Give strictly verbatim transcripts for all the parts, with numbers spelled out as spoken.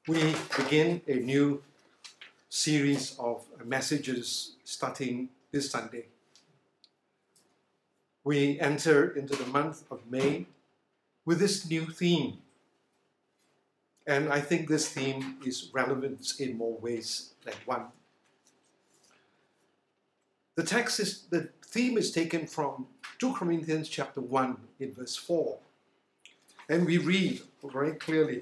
We begin a new series of messages starting this Sunday. We enter into the month of May with this new theme. And I think this theme is relevant in more ways than one. The text is, the theme is taken from Second Corinthians chapter one in verse four. And we read very clearly,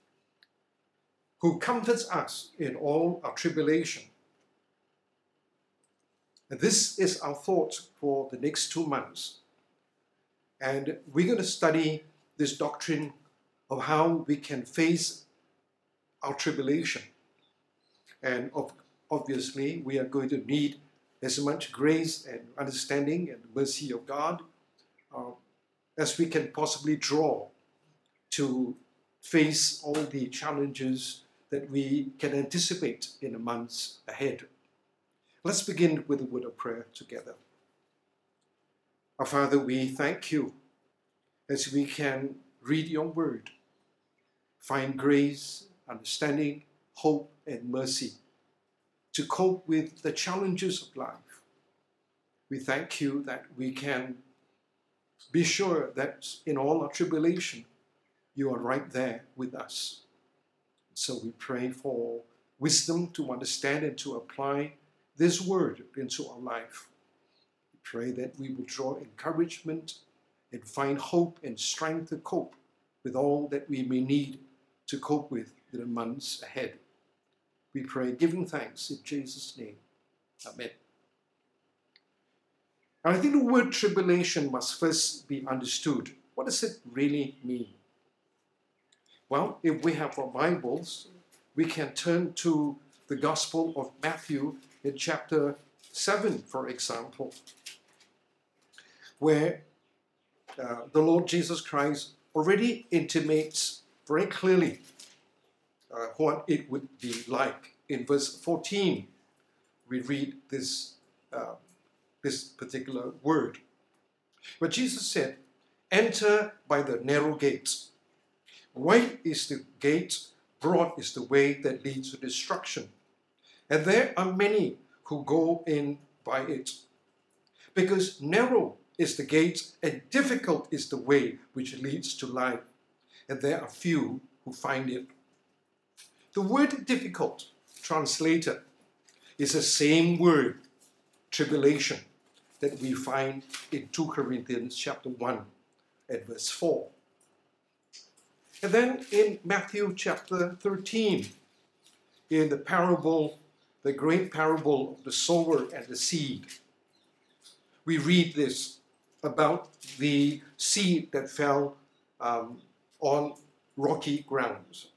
who comforts us in all our tribulation. And this is our thought for the next two months. And we're going to study this doctrine of how we can face our tribulation. And of, obviously, we are going to need as much grace and understanding and mercy of God uh, as we can possibly draw to face all the challenges that we can anticipate in the months ahead. Let's begin with a word of prayer together. Our Father, we thank you as we can read your word, find grace, understanding, hope, and mercy to cope with the challenges of life. We thank you that we can be sure that in all our tribulation, you are right there with us. So we pray for wisdom to understand and to apply this word into our life. We pray that we will draw encouragement and find hope and strength to cope with all that we may need to cope with in the months ahead. We pray, giving thanks in Jesus' name. Amen. And I think the word tribulation must first be understood. What does it really mean? Well, if we have our Bibles, we can turn to the Gospel of Matthew in chapter seven, for example, where uh, the Lord Jesus Christ already intimates very clearly uh, what it would be like. In verse fourteen, we read this, uh, this particular word. But Jesus said, "Enter by the narrow gate. Wide is the gate, broad is the way that leads to destruction. And there are many who go in by it. Because narrow is the gate and difficult is the way which leads to life. And there are few who find it." The word difficult, translated, is the same word, tribulation, that we find in Second Corinthians chapter one at verse four. And then in Matthew chapter thirteen, in the parable, the great parable of the sower and the seed, we read this about the seed that fell um, on rocky grounds.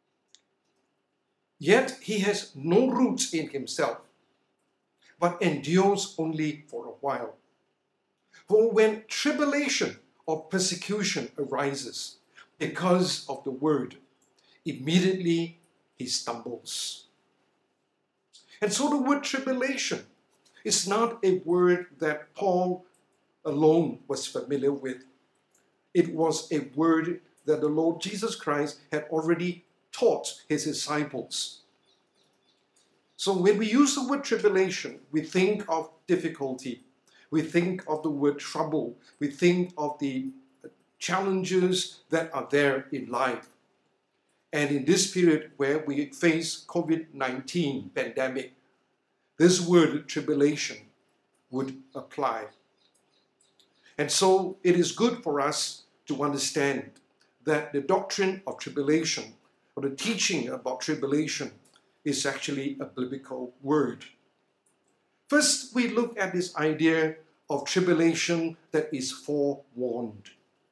Yet he has no roots in himself, but endures only for a while. For when tribulation or persecution arises, because of the word, immediately he stumbles. And so the word tribulation is not a word that Paul alone was familiar with. It was a word that the Lord Jesus Christ had already taught his disciples. So when we use the word tribulation, we think of difficulty. We think of the word trouble. We think of the challenges that are there in life. And in this period where we face covid nineteen pandemic, this word tribulation would apply. And so it is good for us to understand that the doctrine of tribulation, or the teaching about tribulation, is actually a biblical word. First, we look at this idea of tribulation that is forewarned.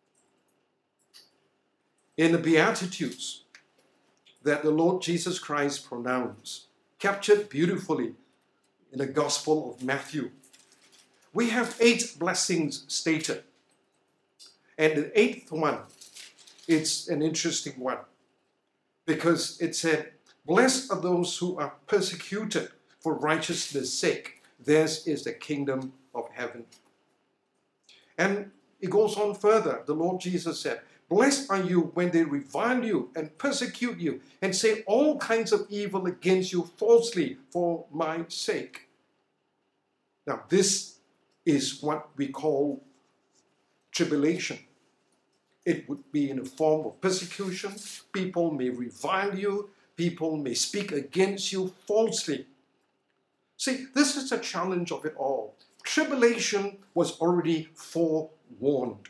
In the Beatitudes that the Lord Jesus Christ pronounced, captured beautifully in the Gospel of Matthew, we have eight blessings stated. And the eighth one, it's an interesting one, because it said, "Blessed are those who are persecuted for righteousness' sake. Theirs is the kingdom of heaven." And it goes on further. The Lord Jesus said, Blessed are you when they revile you and persecute you and say all kinds of evil against you falsely for my sake. Now, this is what we call tribulation. It would be in the form of persecution. People may revile you. People may speak against you falsely. See, this is the challenge of it all. Tribulation was already forewarned.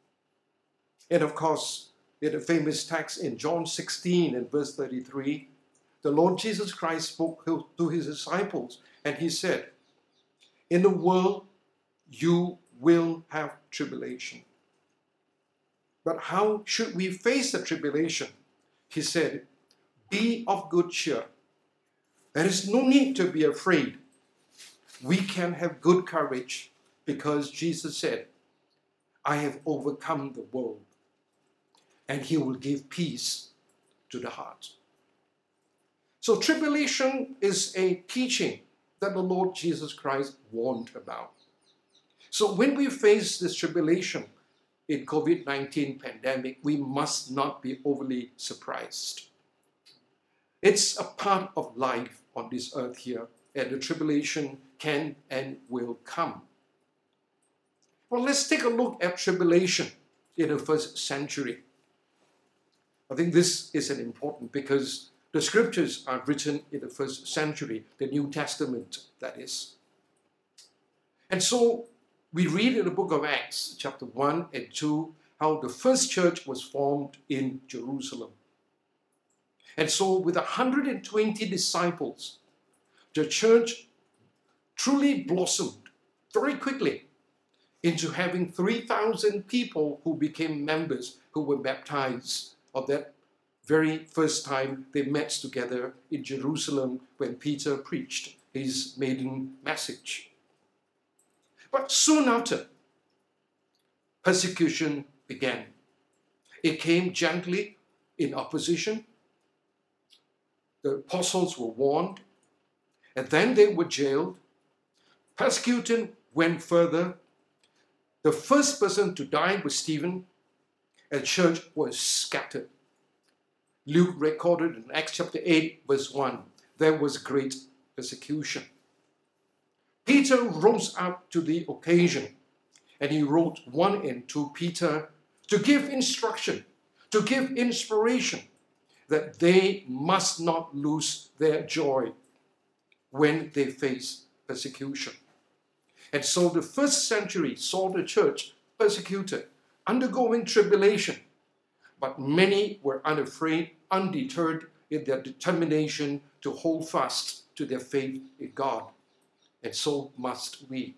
And of course, in the famous text in John sixteen and verse thirty-three, the Lord Jesus Christ spoke to his disciples and he said, in the world you will have tribulation. But how should we face the tribulation? He said, be of good cheer. There is no need to be afraid. We can have good courage because Jesus said, I have overcome the world, and he will give peace to the heart. So tribulation is a teaching that the Lord Jesus Christ warned about. So when we face this tribulation in COVID nineteen pandemic, we must not be overly surprised. It's a part of life on this earth here, and the tribulation can and will come. Well, let's take a look at tribulation in the first century. I think this is an important because the scriptures are written in the first century, the New Testament, that is. And so we read in the book of Acts, chapter one and two, how the first church was formed in Jerusalem. And so with one hundred twenty disciples, the church truly blossomed very quickly into having three thousand people who became members, who were baptized on that very first time they met together in Jerusalem when Peter preached his maiden message. But soon after, persecution began. It came gently in opposition. The apostles were warned, and then they were jailed. Persecution went further. The first person to die was Stephen, and the church was scattered. Luke recorded in Acts chapter eight, verse one, there was great persecution. Peter rose up to the occasion, and he wrote one and two Peter to give instruction, to give inspiration, that they must not lose their joy when they face persecution. And so the first century saw the church persecuted, undergoing tribulation, but many were unafraid, undeterred in their determination to hold fast to their faith in God. And so must we.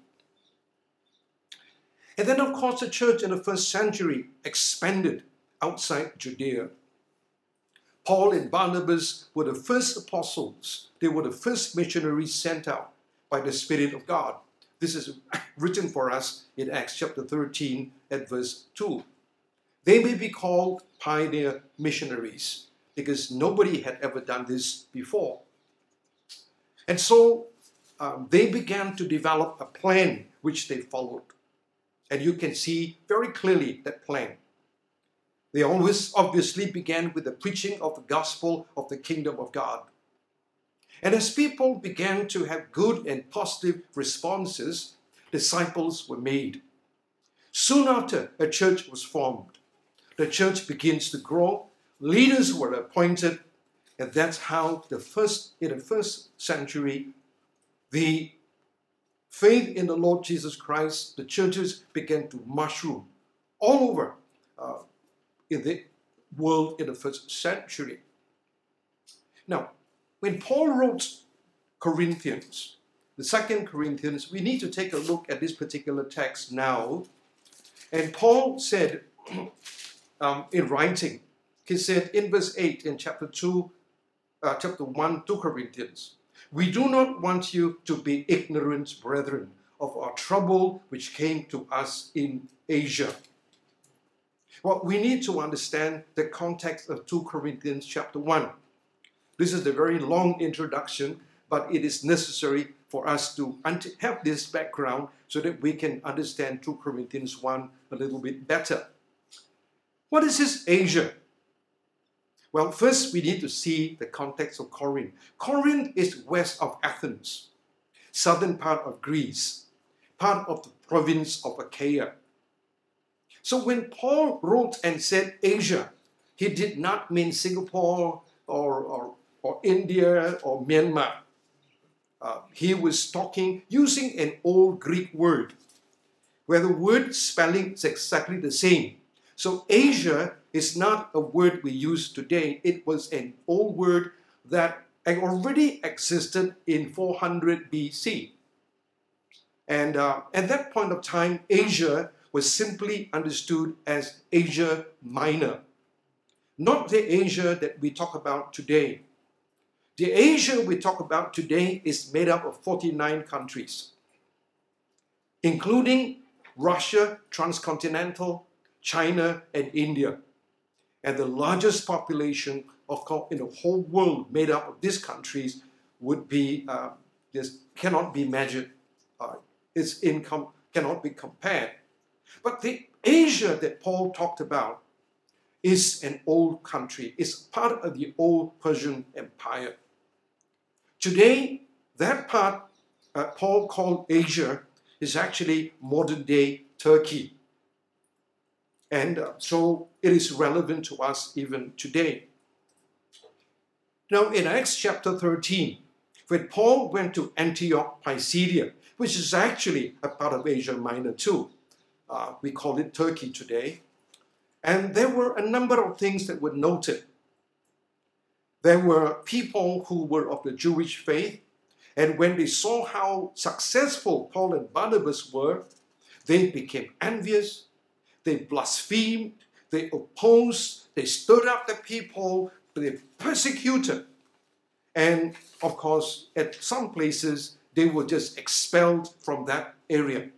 And then, of course, the church in the first century expanded outside Judea. Paul and Barnabas were the first apostles. They were the first missionaries sent out by the Spirit of God. This is written for us in Acts chapter thirteen at verse two. They may be called pioneer missionaries because nobody had ever done this before. And so um, they began to develop a plan which they followed. And you can see very clearly that plan. They always obviously began with the preaching of the gospel of the kingdom of God. And as people began to have good and positive responses, disciples were made. Soon after, a church was formed. The church begins to grow. Leaders were appointed. And that's how the first, in the first century, the faith in the Lord Jesus Christ, the churches began to mushroom all over uh, in the world in the first century. Now, when Paul wrote Corinthians, the second Corinthians, we need to take a look at this particular text now. And Paul said um, in writing, he said in verse eight in chapter two, uh, chapter one, two Corinthians, we do not want you to be ignorant, brethren, of our trouble which came to us in Asia. Well, we need to understand the context of two Corinthians chapter one. This is a very long introduction, but it is necessary for us to have this background so that we can understand two Corinthians one a little bit better. What is this Asia? Well, first we need to see the context of Corinth. Corinth is west of Athens, southern part of Greece, part of the province of Achaia. So when Paul wrote and said Asia, he did not mean Singapore or, or, or India or Myanmar. Uh, he was talking using an old Greek word, where the word spelling is exactly the same. So Asia is not a word we use today. It was an old word that already existed in four hundred B C. And uh, at that point of time, Asia was simply understood as Asia Minor, not the Asia that we talk about today. The Asia we talk about today is made up of forty-nine countries, including Russia, transcontinental, China, and India. And the largest population of in the whole world made up of these countries would be, uh, this cannot be measured. Uh, its income cannot be compared. But the Asia that Paul talked about is an old country. It's part of the old Persian Empire. Today, that part uh, Paul called Asia is actually modern-day Turkey. And uh, so it is relevant to us even today. Now, in Acts chapter thirteen, when Paul went to Antioch, Pisidia, which is actually a part of Asia Minor too, uh, we call it Turkey today, and there were a number of things that were noted. There were people who were of the Jewish faith, and when they saw how successful Paul and Barnabas were, they became envious, they blasphemed, they opposed, they stirred up the people, they persecuted. And of course, at some places, they were just expelled from that area.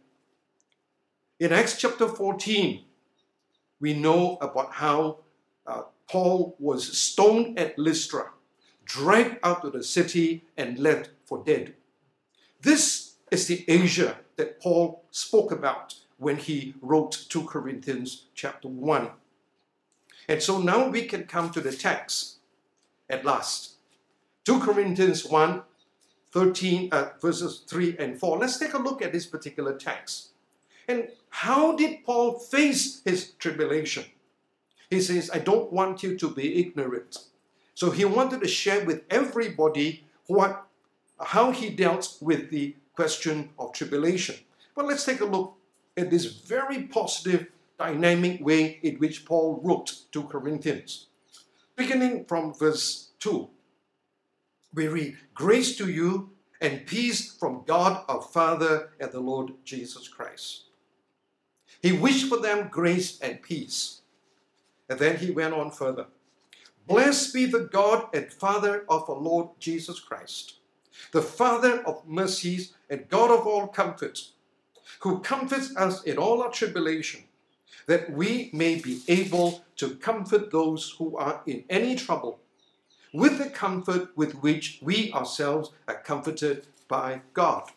In Acts chapter fourteen, we know about how uh, Paul was stoned at Lystra, dragged out of the city, and left for dead. This is the Asia that Paul spoke about when he wrote Second Corinthians chapter one. And so now we can come to the text at last. Second Corinthians one, thirteen, uh, verses three and four. Let's take a look at this particular text. And how did Paul face his tribulation? He says, I don't want you to be ignorant. So he wanted to share with everybody what, how he dealt with the question of tribulation. But let's take a look at this very positive, dynamic way in which Paul wrote to Corinthians. Beginning from verse two, we read, grace to you and peace from God our Father and the Lord Jesus Christ. He wished for them grace and peace. And then he went on further. Blessed be the God and Father of our Lord Jesus Christ, the Father of mercies and God of all comfort, who comforts us in all our tribulation, that we may be able to comfort those who are in any trouble, with the comfort with which we ourselves are comforted by God.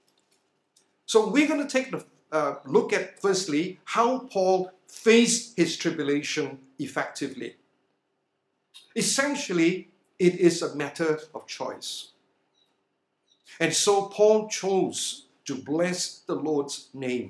So we're going to take a uh, look at, firstly, how Paul faced his tribulation effectively. Essentially, it is a matter of choice. And so Paul chose to bless the Lord's name.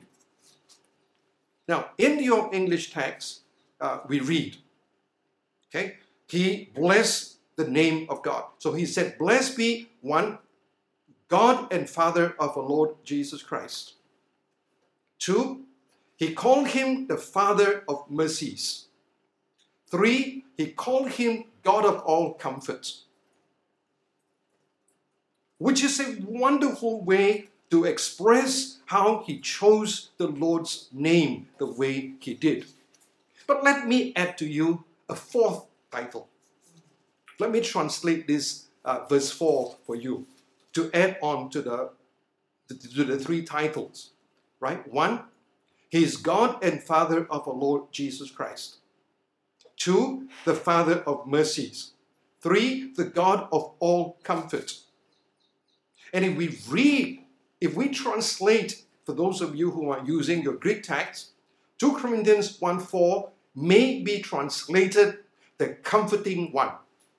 Now, in your English text, uh, we read, okay, he blessed the name of God. So he said, blessed be one, God and Father of our Lord Jesus Christ. Two, he called him the Father of mercies. Three, he called him God of all comfort, which is a wonderful way to express how he chose the Lord's name the way he did. But let me add to you a fourth title. Let me translate this uh, verse four for you to add on to the, to the three titles. Right? One, he is God and Father of our Lord Jesus Christ. Two, the Father of mercies. Three, the God of all comfort. And if we read, if we translate, for those of you who are using your Greek text, Second Corinthians one four may be translated the comforting one.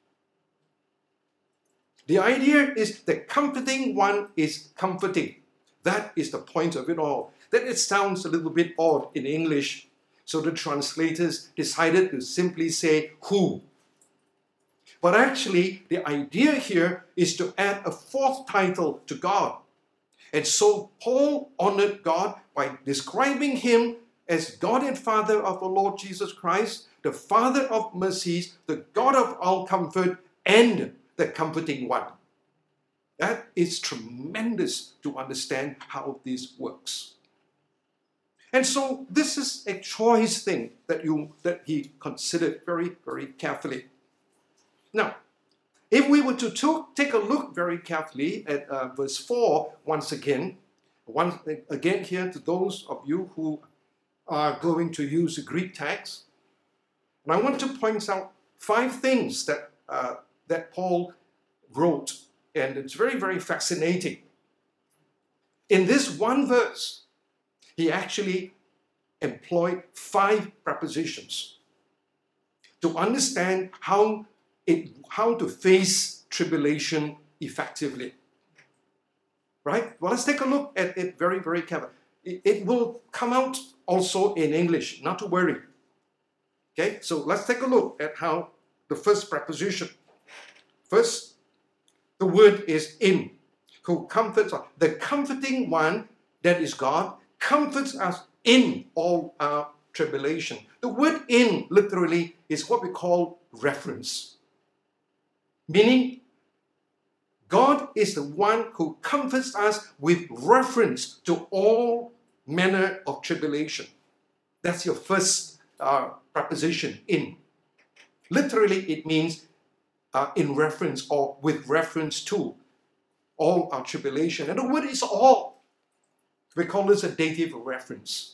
The idea is the comforting one is comforting. That is the point of it all. Then it sounds a little bit odd in English, so the translators decided to simply say who. But actually, the idea here is to add a fourth title to God. And so Paul honored God by describing him as God and Father of the Lord Jesus Christ, the Father of mercies, the God of all comfort, and the comforting one. That is tremendous to understand how this works. And so this is a choice thing that you that he considered very, very carefully. Now, if we were to to take a look very carefully at uh, verse four once again, once again here to those of you who are going to use the Greek text, and I want to point out five things that uh, that Paul wrote, and it's very, very fascinating. In this one verse, he actually employed five prepositions to understand how it, how to face tribulation effectively. Right? Well, let's take a look at it very, very carefully. It, it will come out also in English, not to worry. Okay, so let's take a look at how the first preposition. First, the word is in, who comforts us. The comforting one, that is God, comforts us in all our tribulation. The word in literally is what we call reference. Meaning, God is the one who comforts us with reference to all manner of tribulation. That's your first uh, preposition, in. Literally, it means uh, in reference or with reference to all our tribulation. And the word is all. We call this a dative reference.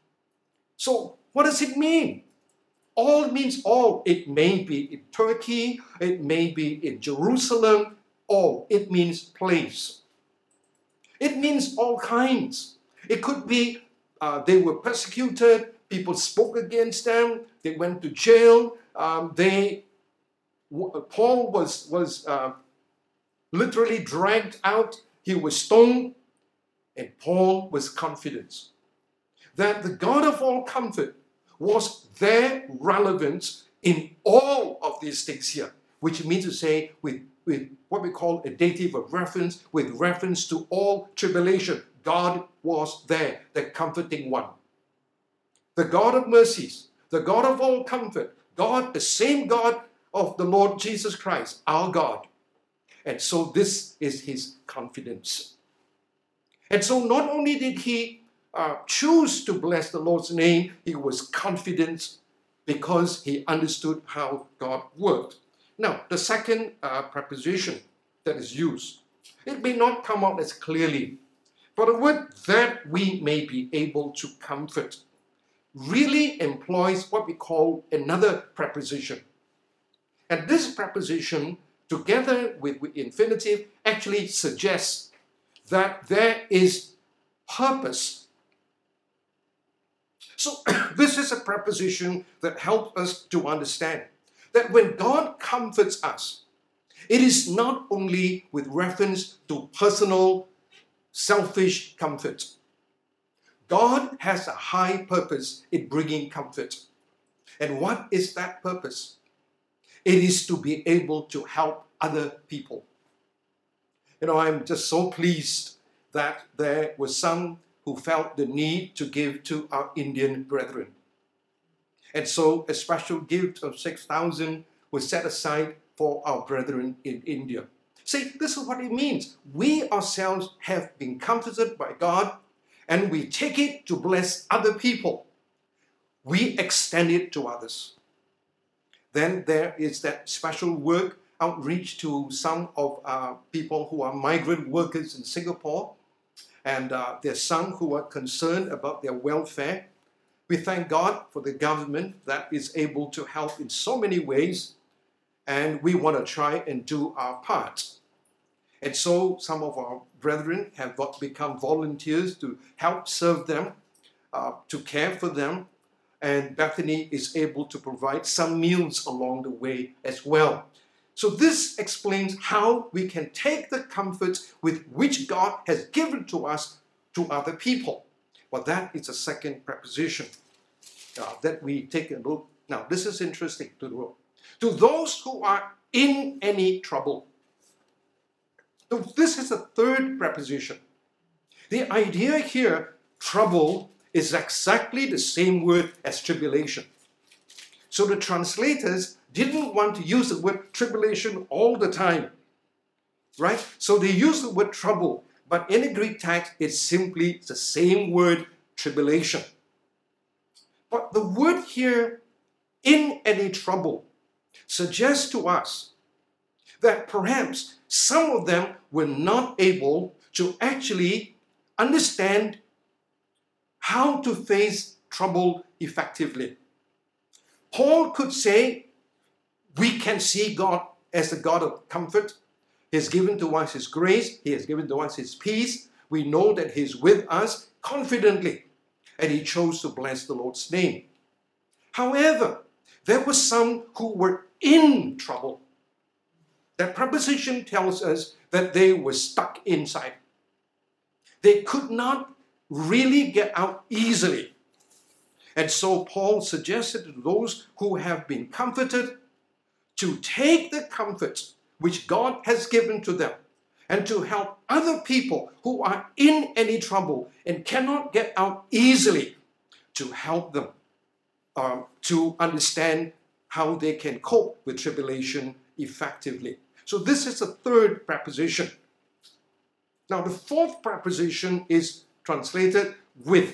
So, what does it mean? All means all. It may be in Turkey, it may be in Jerusalem, all. It means place. It means all kinds. It could be uh, they were persecuted, people spoke against them, they went to jail, um, they, Paul was, was uh, literally dragged out, he was stoned, and Paul was confident that the God of all comfort was their relevance in all of these things here, which means to say with, with what we call a dative of reference, with reference to all tribulation. God was there, the comforting one. The God of mercies, the God of all comfort, God, the same God of the Lord Jesus Christ, our God. And so this is his confidence. And so not only did he uh, choose to bless the Lord's name, he was confident because he understood how God worked. Now, the second uh, preposition that is used, it may not come out as clearly, but the word that we may be able to comfort really employs what we call another preposition. And this preposition, together with, with infinitive, actually suggests that there is purpose. So this is a preposition that helps us to understand that when God comforts us, it is not only with reference to personal, selfish comfort. God has a high purpose in bringing comfort. And what is that purpose? It is to be able to help other people. You know, I'm just so pleased that there were some who felt the need to give to our Indian brethren. And so a special gift of six thousand was set aside for our brethren in India. See, this is what it means. We ourselves have been comforted by God, and we take it to bless other people. We extend it to others. Then there is that special work, outreach to some of our people who are migrant workers in Singapore. And uh, there's some who are concerned about their welfare. We thank God for the government that is able to help in so many ways. And we want to try and do our part. And so some of our brethren have become volunteers to help serve them, uh, to care for them. and Bethany is able to provide some meals along the way as well. So this explains how we can take the comfort with which God has given to us to other people. Well, that is a second preposition uh, that we take a look. Now, this is interesting to know. To those who are in any trouble. So this is a third preposition. The idea here, trouble, is exactly the same word as tribulation. So the translators didn't want to use the word tribulation all the time, right? So they used the word trouble, but in the Greek text, it's simply the same word, tribulation. But the word here, in any trouble, suggests to us that perhaps some of them were not able to actually understand how to face trouble effectively. Paul could say, we can see God as the God of comfort. He has given to us His grace. He has given to us His peace. We know that He's with us confidently. And he chose to bless the Lord's name. However, there were some who were in trouble. That preposition tells us that they were stuck inside. They could not really get out easily. And so Paul suggested to those who have been comforted to take the comfort which God has given to them and to help other people who are in any trouble and cannot get out easily, to help them um, to understand how they can cope with tribulation effectively. So this is the third preposition. Now the fourth preposition is translated with.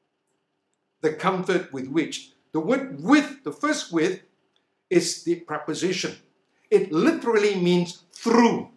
The comfort with which. The word with, the first with, is the preposition. It literally means through.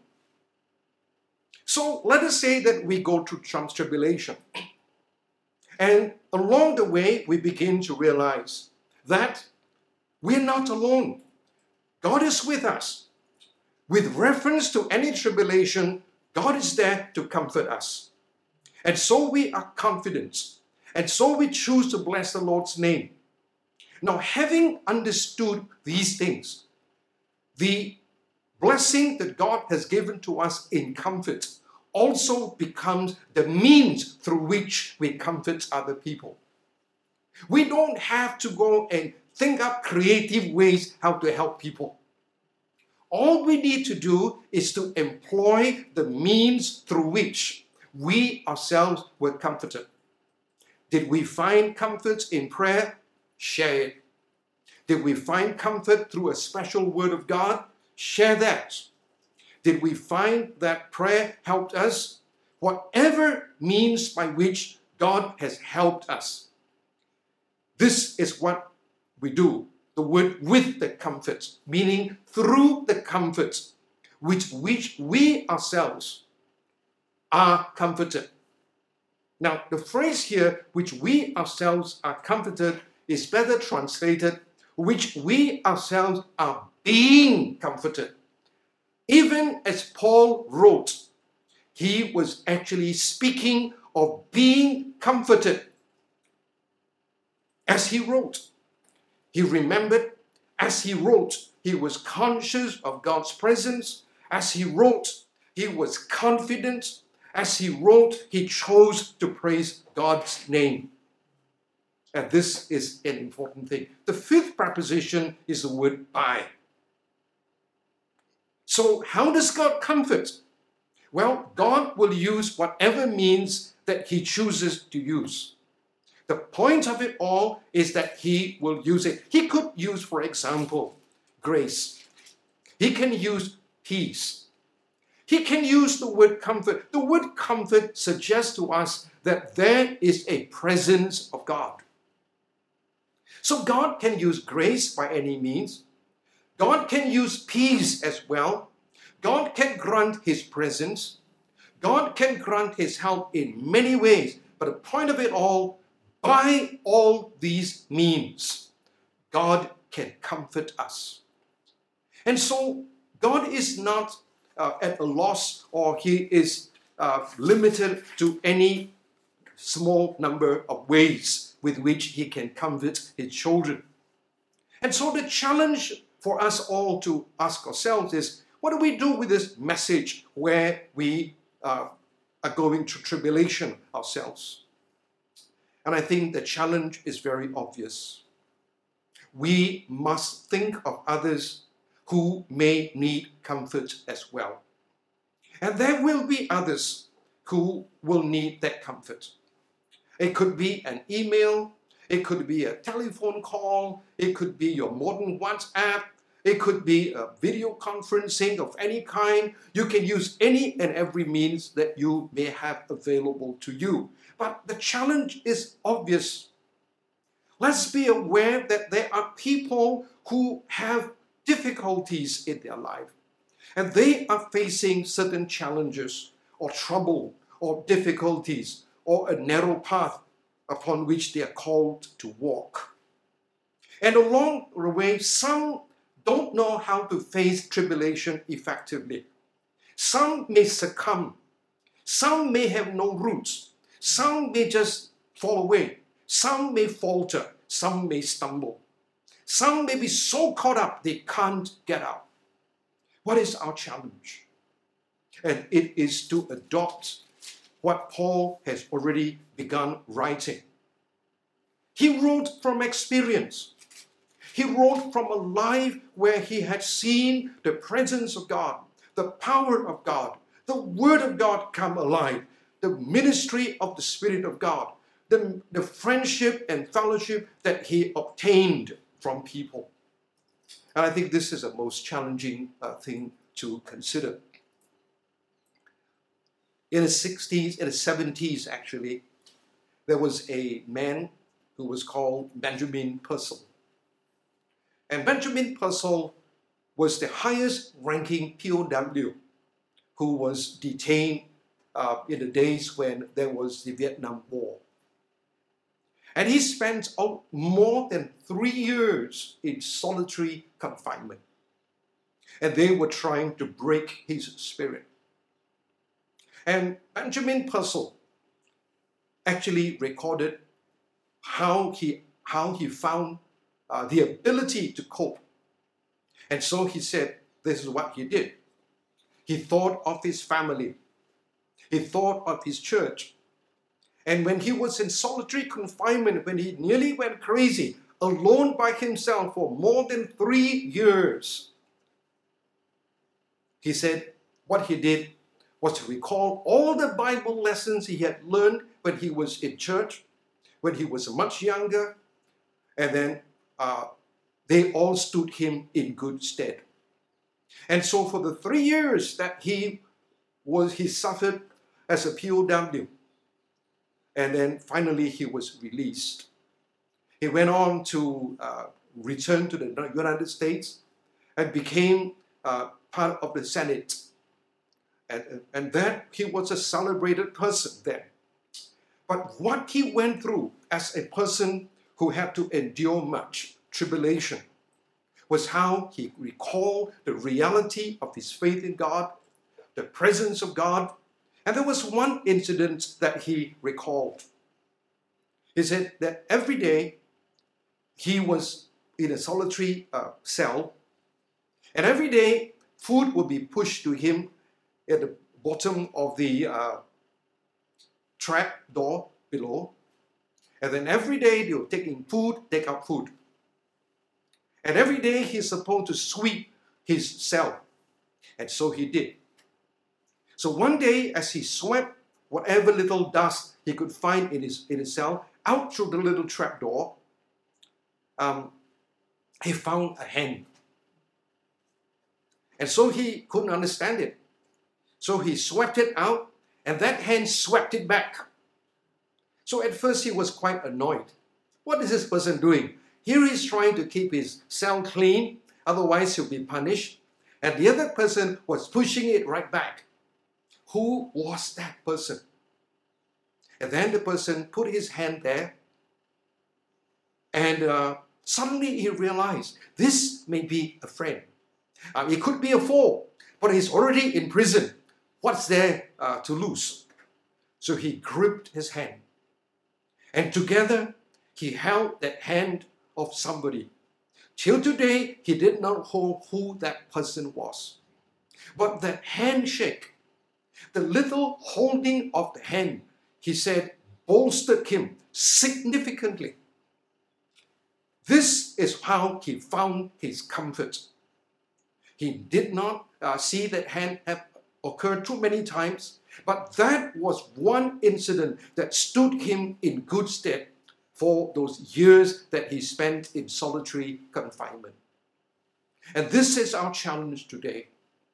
So let us say that we go through some tribulation. And along the way, we begin to realize that we're not alone. God is with us. With reference to any tribulation, God is there to comfort us. And so we are confident. And so we choose to bless the Lord's name. Now, having understood these things, the blessing that God has given to us in comfort also becomes the means through which we comfort other people. We don't have to go and think up creative ways how to help people. All we need to do is to employ the means through which we ourselves were comforted. Did we find comfort in prayer? Share it. Did we find comfort through a special word of God? Share that. Did we find that prayer helped us? Whatever means by which God has helped us. This is what we do. The word with the comfort, meaning through the comfort with which we ourselves are comforted. Now, the phrase here, which we ourselves are comforted, is better translated, which we ourselves are being comforted. Even as Paul wrote, he was actually speaking of being comforted. As he wrote, he remembered. As he wrote, he was conscious of God's presence. As he wrote, he was confident. As he wrote, he chose to praise God's name. And this is an important thing. The fifth preposition is the word by. So how does God comfort? Well, God will use whatever means that he chooses to use. The point of it all is that he will use it. He could use, for example, grace. He can use peace. He can use the word comfort. The word comfort suggests to us that there is a presence of God. So God can use grace by any means. God can use peace as well. God can grant his presence. God can grant his help in many ways. But the point of it all, by all these means, God can comfort us. And so God is not uh, at a loss, or he is uh, limited to any small number of ways with which he can comfort his children. And so the challenge for us all to ask ourselves is, what do we do with this message where we uh, are going through tribulation ourselves? And I think the challenge is very obvious. We must think of others who may need comfort as well. And there will be others who will need that comfort. It could be an email, it could be a telephone call, it could be your modern WhatsApp, it could be a video conferencing of any kind. You can use any and every means that you may have available to you. But the challenge is obvious. Let's be aware that there are people who have difficulties in their life, and they are facing certain challenges or trouble or difficulties or a narrow path upon which they are called to walk. And along the way, some don't know how to face tribulation effectively. Some may succumb. Some may have no roots. Some may just fall away. Some may falter. Some may stumble. Some may be so caught up they can't get out. What is our challenge? And it is to adopt what Paul has already begun writing. He wrote from experience. He wrote from a life where he had seen the presence of God, the power of God, the Word of God come alive, the ministry of the Spirit of God, the, the friendship and fellowship that he obtained from people. And I think this is the most challenging uh, thing to consider. In the sixties, in the seventies actually, there was a man who was called Benjamin Purcell. And Benjamin Purcell was the highest ranking P O W who was detained uh, in the days when there was the Vietnam War. And he spent more than three years in solitary confinement. And they were trying to break his spirit. And Benjamin Purcell actually recorded how he, how he found uh, the ability to cope. And so he said, this is what he did. He thought of his family. He thought of his church. And when he was in solitary confinement, when he nearly went crazy, alone by himself for more than three years, he said what he did was to recall all the Bible lessons he had learned when he was in church, when he was much younger, and then uh, they all stood him in good stead. And so for the three years that he was, he suffered as a P O W, and then finally he was released. He went on to uh, return to the United States and became uh, part of the Senate. And, and that he was a celebrated person there. But what he went through as a person who had to endure much tribulation was how he recalled the reality of his faith in God, the presence of God. And there was one incident that he recalled. He said that every day he was in a solitary uh, cell, and every day food would be pushed to him at the bottom of the uh, trap door below. And then every day they were taking food, take out food. And every day he's supposed to sweep his cell. And so he did. So one day as he swept whatever little dust he could find in his, in his cell out through the little trap door, um, he found a hen. And so he couldn't understand it. So he swept it out, and that hen swept it back. So at first he was quite annoyed. What is this person doing? Here he's trying to keep his cell clean, otherwise he'll be punished. And the other person was pushing it right back. Who was that person? And then the person put his hand there, and uh, suddenly he realized this may be a friend. Uh, it could be a foe, but he's already in prison. What's there uh, to lose? So he gripped his hand. And together, he held that hand of somebody. Till today, he did not know who that person was. But that handshake, the little holding of the hand, he said, bolstered him significantly. This is how he found his comfort. He did not uh, see that hand have occurred too many times, but that was one incident that stood him in good stead for those years that he spent in solitary confinement. And this is our challenge today.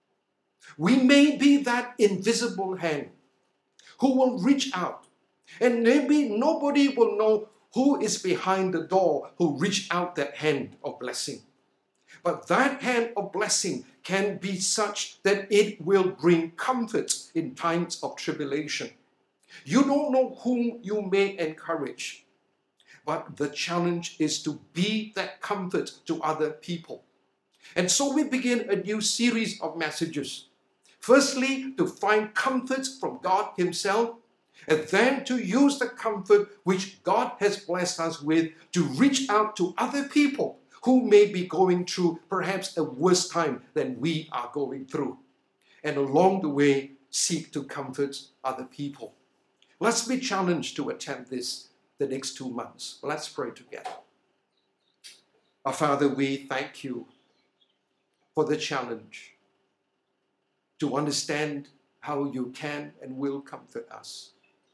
We may be that invisible hand who will reach out, and maybe nobody will know who is behind the door who reached out that hand of blessing. But that hand of blessing can be such that it will bring comfort in times of tribulation. You don't know whom you may encourage, but the challenge is to be that comfort to other people. And so we begin a new series of messages. Firstly, to find comfort from God Himself, and then to use the comfort which God has blessed us with to reach out to other people who may be going through perhaps a worse time than we are going through. And along the way, seek to comfort other people. Let's be challenged to attempt this the next two months. Let's pray together. Our Father, we thank you for the challenge to understand how you can and will comfort us.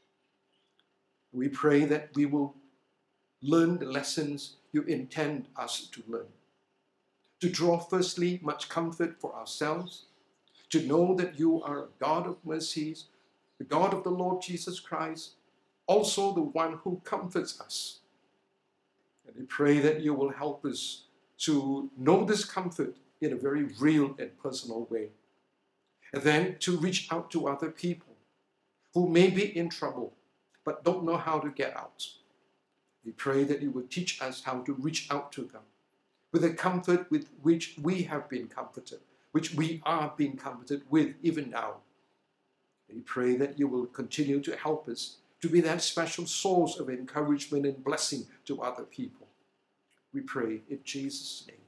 We pray that we will learn the lessons you intend us to learn. To draw firstly much comfort for ourselves, to know that you are a God of mercies, the God of the Lord Jesus Christ, also the one who comforts us. And we pray that you will help us to know this comfort in a very real and personal way. And then to reach out to other people who may be in trouble but don't know how to get out. We pray that you will teach us how to reach out to them with the comfort with which we have been comforted, which we are being comforted with even now. We pray that you will continue to help us to be that special source of encouragement and blessing to other people. We pray in Jesus' name.